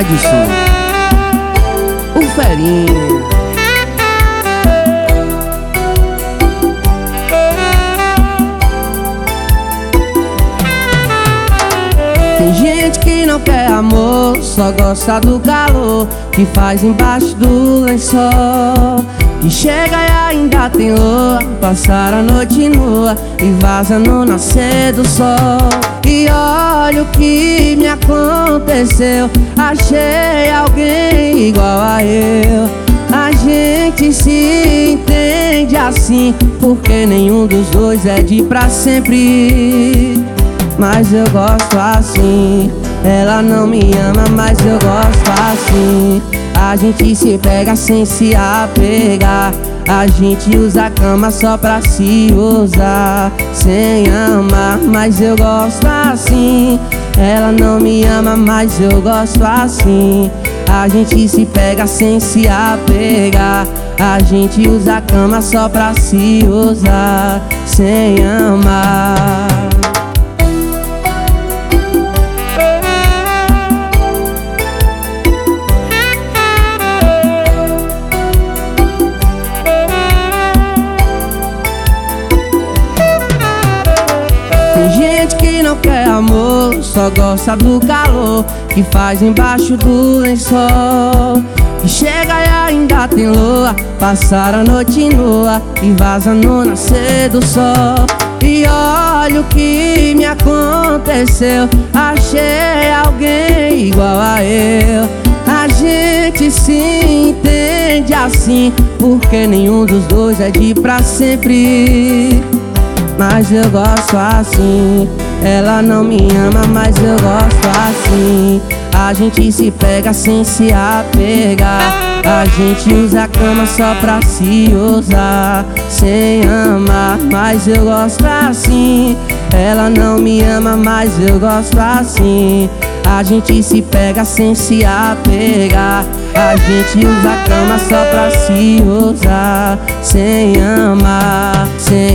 Adson, o Ferinha. Tem gente que não quer amor, só gosta do calor que faz embaixo do lençol. E chega e ainda tem lua, passar a noite nua e vaza no nascer do sol. E olha o que me aconteceu, achei alguém igual a eu. A gente se entende assim, porque nenhum dos dois é de pra sempre. Mas eu gosto assim, ela não me ama, mas eu gosto assim. A gente se pega sem se apegar, a gente usa a cama só pra se usar, sem amar, mas eu gosto assim. Ela não me ama, mas eu gosto assim. A gente se pega sem se apegar, a gente usa a cama só pra se usar, sem amar. Tem gente que não quer amor, só gosta do calor que faz embaixo do lençol. E chega e ainda tem lua, passar a noite nua e vaza no nascer do sol. E olha o que me aconteceu, achei alguém igual a eu. A gente se entende assim, porque nenhum dos dois é de pra sempre. Mas eu gosto assim, ela não me ama, mas eu gosto assim. A gente se pega sem se apegar, a gente usa a cama só pra se usar, sem amar, mas eu gosto assim. Ela não me ama, mas eu gosto assim. A gente se pega sem se apegar, a gente usa a cama só pra se usar, sem amar, sem